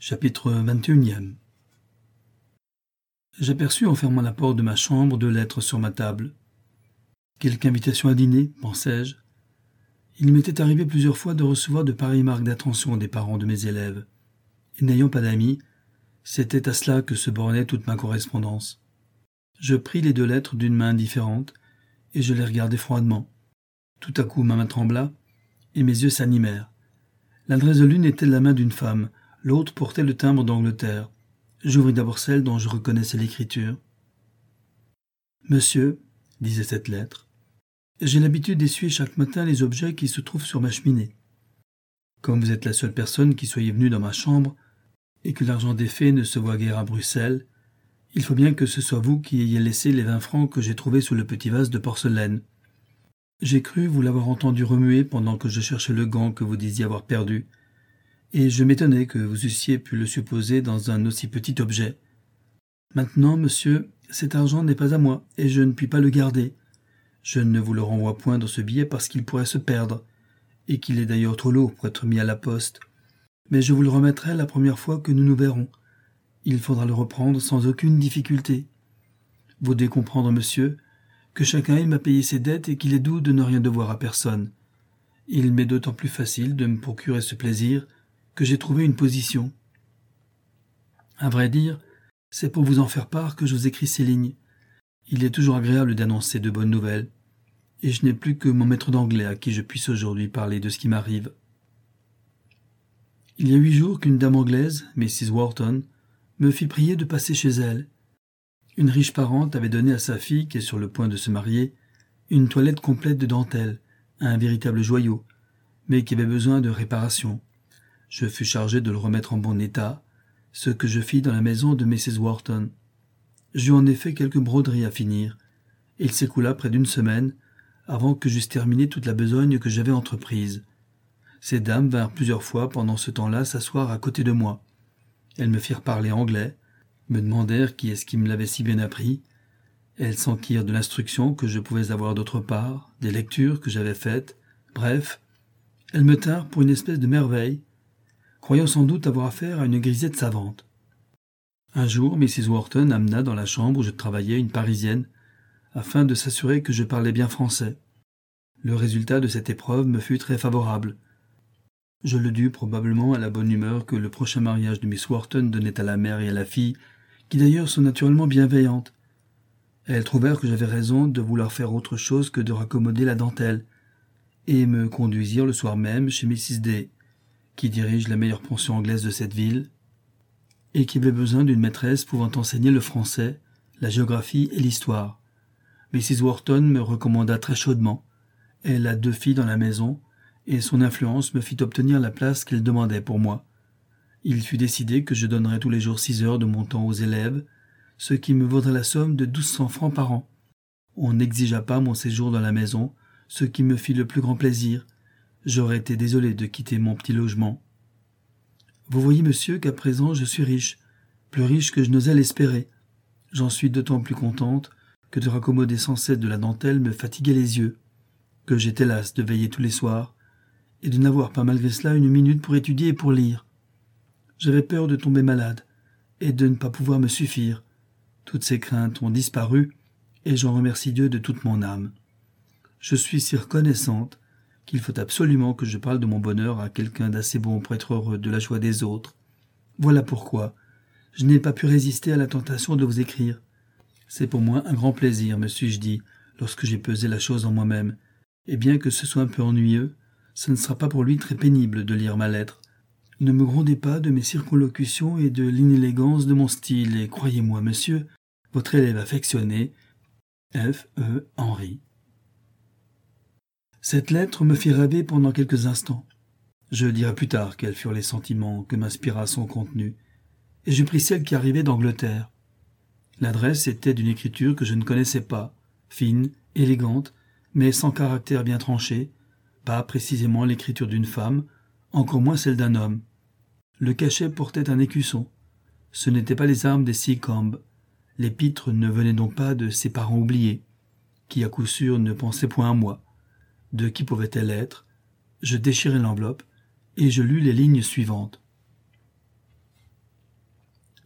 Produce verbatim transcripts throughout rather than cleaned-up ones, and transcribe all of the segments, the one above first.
Chapitre vingt et un. J'aperçus en fermant la porte de ma chambre deux lettres sur ma table. Quelque invitation à dîner, pensai-je. Il m'était arrivé plusieurs fois de recevoir de pareilles marques d'attention des parents de mes élèves. Et n'ayant pas d'amis, c'était à cela que se bornait toute ma correspondance. Je pris les deux lettres d'une main indifférente, et je les regardai froidement. Tout à coup ma main trembla, et mes yeux s'animèrent. L'adresse de l'une était la main d'une femme, l'autre portait le timbre d'Angleterre. J'ouvris d'abord celle dont je reconnaissais l'écriture. « Monsieur, » disait cette lettre, « j'ai l'habitude d'essuyer chaque matin les objets qui se trouvent sur ma cheminée. Comme vous êtes la seule personne qui soyez venue dans ma chambre, et que l'argent des faits ne se voit guère à Bruxelles, il faut bien que ce soit vous qui ayez laissé les vingt francs que j'ai trouvés sous le petit vase de porcelaine. J'ai cru vous l'avoir entendu remuer pendant que je cherchais le gant que vous disiez avoir perdu, et je m'étonnais que vous eussiez pu le supposer dans un aussi petit objet. Maintenant, monsieur, cet argent n'est pas à moi, et je ne puis pas le garder. Je ne vous le renvoie point dans ce billet parce qu'il pourrait se perdre, et qu'il est d'ailleurs trop lourd pour être mis à la poste. Mais je vous le remettrai la première fois que nous nous verrons. Il faudra le reprendre sans aucune difficulté. Vous devez comprendre, monsieur, que chacun aime à payer ses dettes et qu'il est doux de ne rien devoir à personne. Il m'est d'autant plus facile de me procurer ce plaisir que j'ai trouvé une position. À vrai dire, c'est pour vous en faire part que je vous écris ces lignes. Il est toujours agréable d'annoncer de bonnes nouvelles, et je n'ai plus que mon maître d'anglais à qui je puisse aujourd'hui parler de ce qui m'arrive. Il y a huit jours qu'une dame anglaise, Missus Wharton, me fit prier de passer chez elle. Une riche parente avait donné à sa fille, qui est sur le point de se marier, une toilette complète de dentelle, un véritable joyau, mais qui avait besoin de réparation. Je fus chargé de le remettre en bon état, ce que je fis dans la maison de Missus Wharton. J'eus en effet quelques broderies à finir. Il s'écoula près d'une semaine avant que j'eusse terminé toute la besogne que j'avais entreprise. Ces dames vinrent plusieurs fois pendant ce temps-là s'asseoir à côté de moi. Elles me firent parler anglais, me demandèrent qui est-ce qui me l'avait si bien appris. Elles s'enquirent de l'instruction que je pouvais avoir d'autre part, des lectures que j'avais faites. Bref, elles me tinrent pour une espèce de merveille, croyant sans doute avoir affaire à une grisette savante. Un jour, Missus Wharton amena dans la chambre où je travaillais une Parisienne, afin de s'assurer que je parlais bien français. Le résultat de cette épreuve me fut très favorable. Je le dus probablement à la bonne humeur que le prochain mariage de Miss Wharton donnait à la mère et à la fille, qui d'ailleurs sont naturellement bienveillantes. Elles trouvèrent que j'avais raison de vouloir faire autre chose que de raccommoder la dentelle, et me conduisirent le soir même chez Missus Day, qui dirige la meilleure pension anglaise de cette ville, et qui avait besoin d'une maîtresse pouvant enseigner le français, la géographie et l'histoire. Missus Wharton me recommanda très chaudement. Elle a deux filles dans la maison, et son influence me fit obtenir la place qu'elle demandait pour moi. Il fut décidé que je donnerais tous les jours six heures de mon temps aux élèves, ce qui me vaudrait la somme de douze cents francs par an. On n'exigea pas mon séjour dans la maison, ce qui me fit le plus grand plaisir. J'aurais été désolé de quitter mon petit logement. Vous voyez, monsieur, qu'à présent je suis riche, plus riche que je n'osais l'espérer. J'en suis d'autant plus contente que de raccommoder sans cesse de la dentelle me fatiguait les yeux, que j'étais lasse de veiller tous les soirs, et de n'avoir pas malgré cela une minute pour étudier et pour lire. J'avais peur de tomber malade, et de ne pas pouvoir me suffire. Toutes ces craintes ont disparu, et j'en remercie Dieu de toute mon âme. Je suis si reconnaissante qu'il faut absolument que je parle de mon bonheur à quelqu'un d'assez bon pour être heureux de la joie des autres. Voilà pourquoi je n'ai pas pu résister à la tentation de vous écrire. C'est pour moi un grand plaisir, me suis-je dit, lorsque j'ai pesé la chose en moi-même, et bien que ce soit un peu ennuyeux, ce ne sera pas pour lui très pénible de lire ma lettre. Ne me grondez pas de mes circonlocutions et de l'inélégance de mon style, et croyez-moi, monsieur, votre élève affectionné, F E Henry. Cette lettre me fit rêver pendant quelques instants. Je dirai plus tard quels furent les sentiments que m'inspira son contenu, et je pris celle qui arrivait d'Angleterre. L'adresse était d'une écriture que je ne connaissais pas, fine, élégante, mais sans caractère bien tranché, pas précisément l'écriture d'une femme, encore moins celle d'un homme. Le cachet portait un écusson. Ce n'étaient pas les armes des Seacombe. L'épître ne venait donc pas de ses parents oubliés, qui à coup sûr ne pensaient point à moi. De qui pouvait-elle être? Je déchirai l'enveloppe, et je lus les lignes suivantes.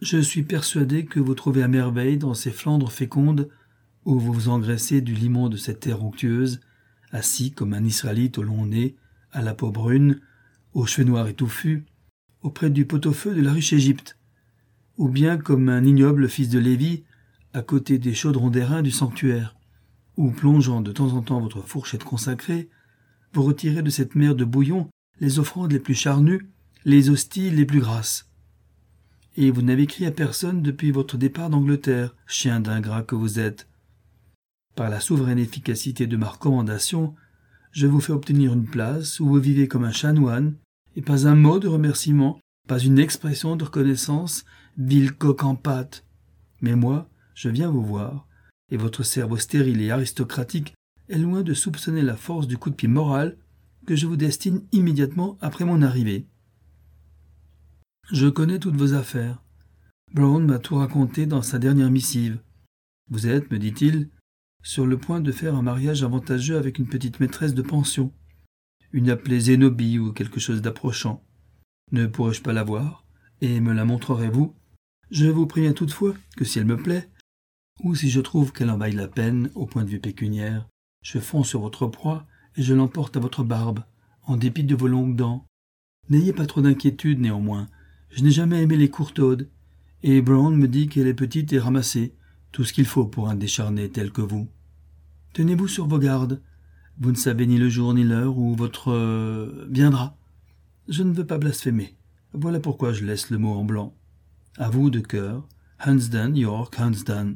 Je suis persuadé que vous trouvez à merveille dans ces Flandres fécondes où vous vous engraissez du limon de cette terre onctueuse, assis comme un Israélite au long nez, à la peau brune, aux cheveux noirs et touffus, auprès du pot-au-feu de la riche Égypte, ou bien comme un ignoble fils de Lévi, à côté des chaudrons d'airain du sanctuaire, ou plongeant de temps en temps votre fourchette consacrée, vous retirez de cette mer de bouillon les offrandes les plus charnues, les hosties les plus grasses. Et vous n'avez crié à personne depuis votre départ d'Angleterre, chien d'ingrat que vous êtes. Par la souveraine efficacité de ma recommandation, je vous fais obtenir une place où vous vivez comme un chanoine, et pas un mot de remerciement, pas une expression de reconnaissance, vil coq en pâte. Mais moi, je viens vous voir, et votre cerveau stérile et aristocratique est loin de soupçonner la force du coup de pied moral que je vous destine immédiatement après mon arrivée. Je connais toutes vos affaires. Brown m'a tout raconté dans sa dernière missive. Vous êtes, me dit-il, sur le point de faire un mariage avantageux avec une petite maîtresse de pension, une appelée Zénobie ou quelque chose d'approchant. Ne pourrais-je pas la voir, et me la montrerez-vous? Je vous préviens toutefois que si elle me plaît, ou si je trouve qu'elle en vaille la peine au point de vue pécuniaire, je fonds sur votre proie et je l'emporte à votre barbe, en dépit de vos longues dents. N'ayez pas trop d'inquiétude néanmoins, je n'ai jamais aimé les courtaudes, et Brown me dit qu'elle est petite et ramassée, tout ce qu'il faut pour un décharné tel que vous. Tenez-vous sur vos gardes, vous ne savez ni le jour ni l'heure où votre euh, viendra. Je ne veux pas blasphémer, voilà pourquoi je laisse le mot en blanc. À vous de cœur, Hunsdon, York, Hunsdon.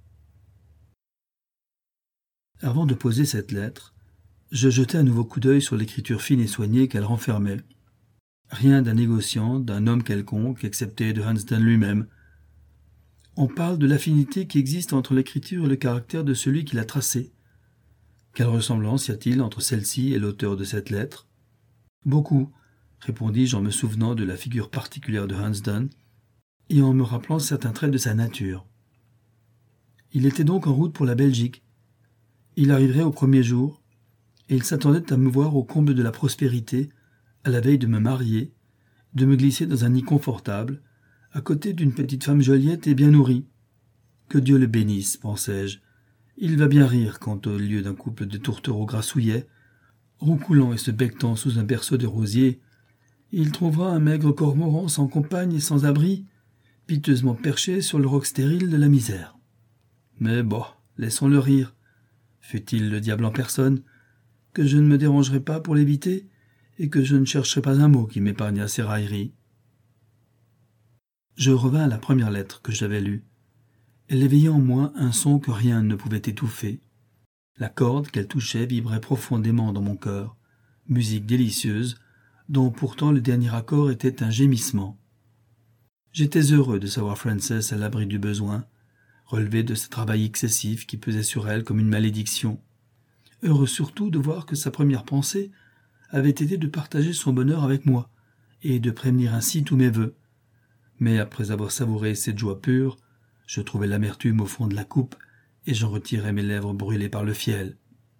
Avant de poser cette lettre, je jetai un nouveau coup d'œil sur l'écriture fine et soignée qu'elle renfermait. Rien d'un négociant, d'un homme quelconque, excepté de Hunsdon lui-même. On parle de l'affinité qui existe entre l'écriture et le caractère de celui qui l'a tracée. Quelle ressemblance y a-t-il entre celle-ci et l'auteur de cette lettre? Beaucoup, répondis-je en me souvenant de la figure particulière de Hunsdon et en me rappelant certains traits de sa nature. Il était donc en route pour la Belgique. Il arriverait au premier jour, et il s'attendait à me voir au comble de la prospérité, à la veille de me marier, de me glisser dans un nid confortable, à côté d'une petite femme joliette et bien nourrie. Que Dieu le bénisse, pensai-je. Il va bien rire quand, au lieu d'un couple de tourtereaux grassouillets, roucoulant et se becquetant sous un berceau de rosiers, il trouvera un maigre cormoran sans compagne et sans abri, piteusement perché sur le roc stérile de la misère. Mais bon, laissons-le rire. Fût-il le diable en personne, que je ne me dérangerai pas pour l'éviter, et que je ne chercherai pas un mot qui m'épargnât ses railleries. Je revins à la première lettre que j'avais lue. Elle éveillait en moi un son que rien ne pouvait étouffer. La corde qu'elle touchait vibrait profondément dans mon cœur, musique délicieuse, dont pourtant le dernier accord était un gémissement. J'étais heureux de savoir Frances à l'abri du besoin, relevée de ce travail excessif qui pesait sur elle comme une malédiction. Heureux surtout de voir que sa première pensée avait été de partager son bonheur avec moi, et de prévenir ainsi tous mes vœux. Mais après avoir savouré cette joie pure, je trouvai l'amertume au fond de la coupe, et j'en retirai mes lèvres brûlées par le fiel.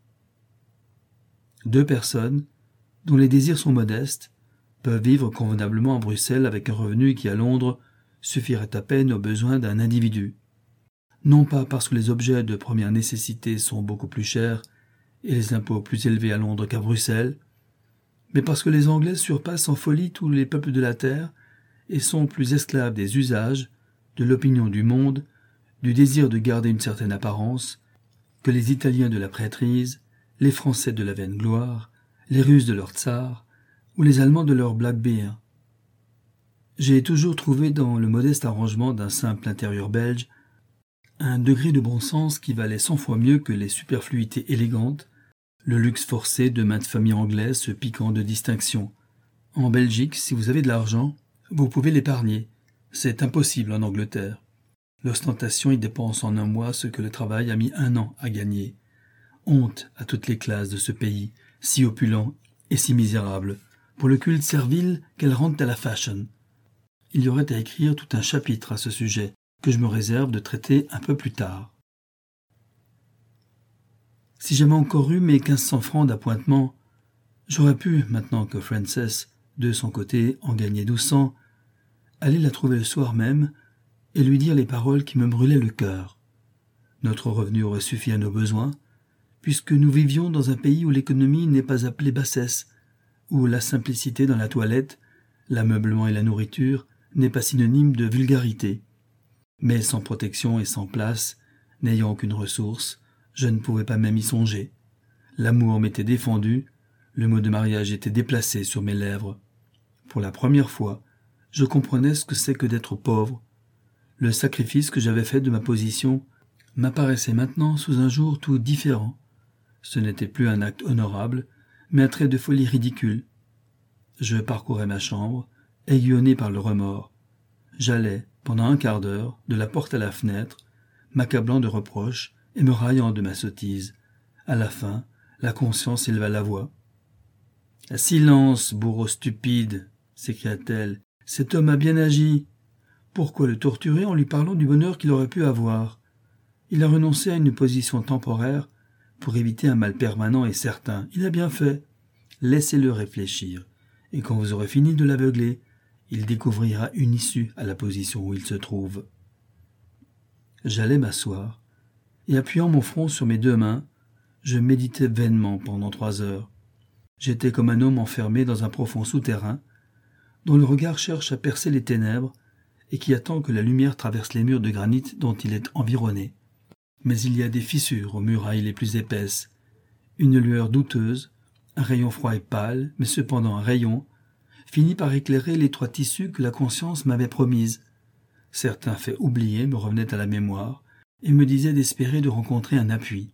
Deux personnes, dont les désirs sont modestes, peuvent vivre convenablement à Bruxelles avec un revenu qui, à Londres, suffirait à peine aux besoins d'un individu. Non pas parce que les objets de première nécessité sont beaucoup plus chers et les impôts plus élevés à Londres qu'à Bruxelles, mais parce que les Anglais surpassent en folie tous les peuples de la terre et sont plus esclaves des usages, de l'opinion du monde, du désir de garder une certaine apparence, que les Italiens de la prêtrise, les Français de la vaine gloire, les Russes de leur tsar, ou les Allemands de leur Black Bear. J'ai toujours trouvé dans le modeste arrangement d'un simple intérieur belge un degré de bon sens qui valait cent fois mieux que les superfluités élégantes, le luxe forcé de maintes familles anglaises se piquant de distinction. En Belgique, si vous avez de l'argent, vous pouvez l'épargner. C'est impossible en Angleterre. L'ostentation y dépense en un mois ce que le travail a mis un an à gagner. Honte à toutes les classes de ce pays, si opulent et si misérable, pour le culte servile qu'elles rendent à la fashion. Il y aurait à écrire tout un chapitre à ce sujet, que je me réserve de traiter un peu plus tard. Si j'avais encore eu mes quinze cents francs d'appointement, j'aurais pu, maintenant que Frances, de son côté, en gagnait douze cents, aller la trouver le soir même, et lui dire les paroles qui me brûlaient le cœur. Notre revenu aurait suffi à nos besoins, puisque nous vivions dans un pays où l'économie n'est pas appelée bassesse, où la simplicité dans la toilette, l'ameublement et la nourriture n'est pas synonyme de vulgarité. Mais sans protection et sans place, n'ayant aucune ressource, je ne pouvais pas même y songer. L'amour m'était défendu, le mot de mariage était déplacé sur mes lèvres. Pour la première fois, je comprenais ce que c'est que d'être pauvre. Le sacrifice que j'avais fait de ma position m'apparaissait maintenant sous un jour tout différent. Ce n'était plus un acte honorable, mais un trait de folie ridicule. Je parcourais ma chambre, aiguillonné par le remords. J'allais, pendant un quart d'heure, de la porte à la fenêtre, m'accablant de reproches et me raillant de ma sottise. À la fin, la conscience éleva la voix. « Silence, bourreau stupide !» s'écria-t-elle. « Cet homme a bien agi. Pourquoi le torturer en lui parlant du bonheur qu'il aurait pu avoir? Il a renoncé à une position temporaire pour éviter un mal permanent et certain. Il a bien fait. Laissez-le réfléchir, et quand vous aurez fini de l'aveugler, il découvrira une issue à la position où il se trouve. » J'allais m'asseoir, et appuyant mon front sur mes deux mains, je méditais vainement pendant trois heures. J'étais comme un homme enfermé dans un profond souterrain, dont le regard cherche à percer les ténèbres et qui attend que la lumière traverse les murs de granit dont il est environné. Mais il y a des fissures aux murailles les plus épaisses, une lueur douteuse, un rayon froid et pâle, mais cependant un rayon, finit par éclairer l'étroite issue que la conscience m'avait promise. Certains faits oubliés me revenaient à la mémoire et me disaient d'espérer de rencontrer un appui.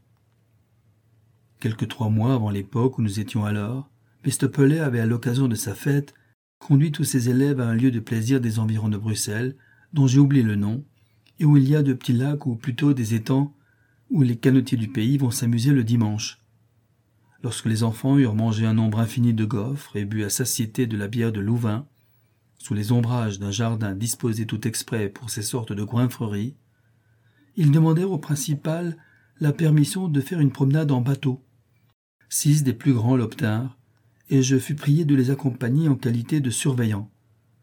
Quelques trois mois avant l'époque où nous étions alors, mister Pellet avait, à l'occasion de sa fête, conduit tous ses élèves à un lieu de plaisir des environs de Bruxelles, dont j'ai oublié le nom, et où il y a de petits lacs ou plutôt des étangs où les canotiers du pays vont s'amuser le dimanche. Lorsque les enfants eurent mangé un nombre infini de gaufres et bu à satiété de la bière de Louvain, sous les ombrages d'un jardin disposé tout exprès pour ces sortes de goinfreries, ils demandèrent au principal la permission de faire une promenade en bateau. Six des plus grands l'obtinrent, et je fus prié de les accompagner en qualité de surveillant.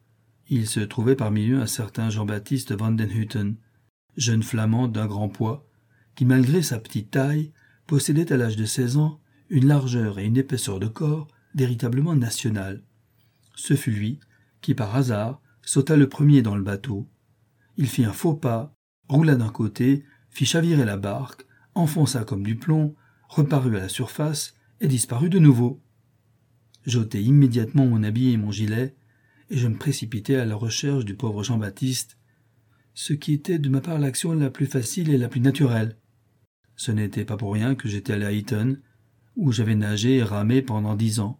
Il se trouvait parmi eux un certain Jean-Baptiste Van den Hutten, jeune flamand d'un grand poids, qui malgré sa petite taille, possédait à l'âge de seize ans une largeur et une épaisseur de corps véritablement nationales. Ce fut lui qui, par hasard, sauta le premier dans le bateau. Il fit un faux pas, roula d'un côté, fit chavirer la barque, enfonça comme du plomb, reparut à la surface et disparut de nouveau. J'ôtai immédiatement mon habit et mon gilet, et je me précipitai à la recherche du pauvre Jean-Baptiste, ce qui était de ma part l'action la plus facile et la plus naturelle. Ce n'était pas pour rien que j'étais allé à Eton, où j'avais nagé et ramé pendant dix ans.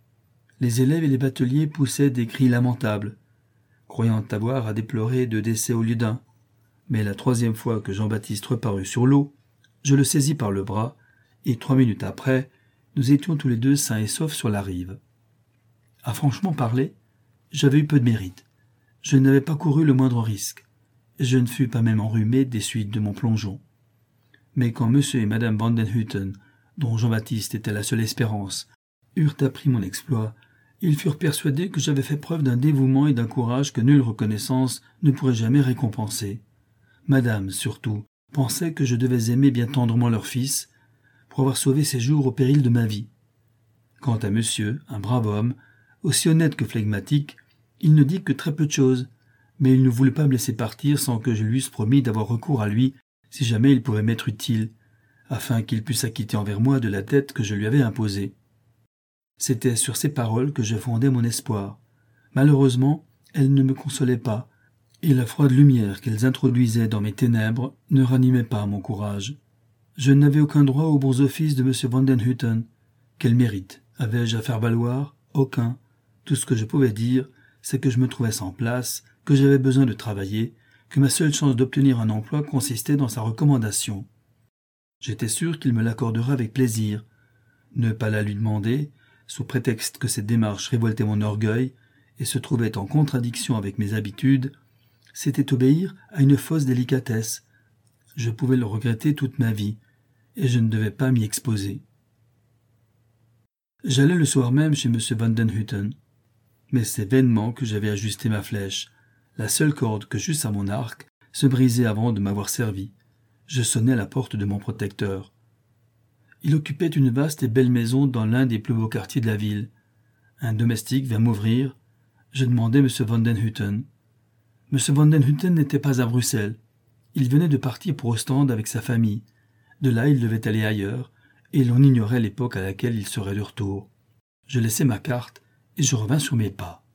Les élèves et les bateliers poussaient des cris lamentables, croyant avoir à déplorer deux décès au lieu d'un. Mais la troisième fois que Jean-Baptiste reparut sur l'eau, je le saisis par le bras, et trois minutes après, nous étions tous les deux sains et saufs sur la rive. À franchement parler, j'avais eu peu de mérite. Je n'avais pas couru le moindre risque, et je ne fus pas même enrhumé des suites de mon plongeon. Mais quand monsieur et madame Van den Hutten, dont Jean-Baptiste était la seule espérance, eurent appris mon exploit, ils furent persuadés que j'avais fait preuve d'un dévouement et d'un courage que nulle reconnaissance ne pourrait jamais récompenser. Madame, surtout, pensait que je devais aimer bien tendrement leur fils, pour avoir sauvé ses jours au péril de ma vie. Quant à monsieur, un brave homme, aussi honnête que flegmatique, il ne dit que très peu de choses, mais il ne voulut pas me laisser partir sans que je lui eusse promis d'avoir recours à lui si jamais il pouvait m'être utile, afin qu'il pût s'acquitter envers moi de la dette que je lui avais imposée. C'était sur ces paroles que je fondais mon espoir. Malheureusement, elles ne me consolaient pas, et la froide lumière qu'elles introduisaient dans mes ténèbres ne ranimait pas mon courage. Je n'avais aucun droit aux bons offices de M. Van den Hutten. Quel mérite avais-je à faire valoir? Aucun. Tout ce que je pouvais dire, c'est que je me trouvais sans place, que j'avais besoin de travailler, que ma seule chance d'obtenir un emploi consistait dans sa recommandation. J'étais sûr qu'il me l'accorderait avec plaisir. Ne pas la lui demander, sous prétexte que cette démarche révoltait mon orgueil et se trouvait en contradiction avec mes habitudes, c'était obéir à une fausse délicatesse. Je pouvais le regretter toute ma vie, et je ne devais pas m'y exposer. J'allais le soir même chez M. Van den Hutten, mais c'est vainement que j'avais ajusté ma flèche. La seule corde que j'eusse à mon arc se brisait avant de m'avoir servi. Je sonnai à la porte de mon protecteur. Il occupait une vaste et belle maison dans l'un des plus beaux quartiers de la ville. Un domestique vint m'ouvrir. Je demandai M. Vandenhuten. M. Vandenhuten n'était pas à Bruxelles. Il venait de partir pour Ostende avec sa famille. De là, il devait aller ailleurs, et l'on ignorait l'époque à laquelle il serait de retour. Je laissai ma carte, et je revins sur mes pas.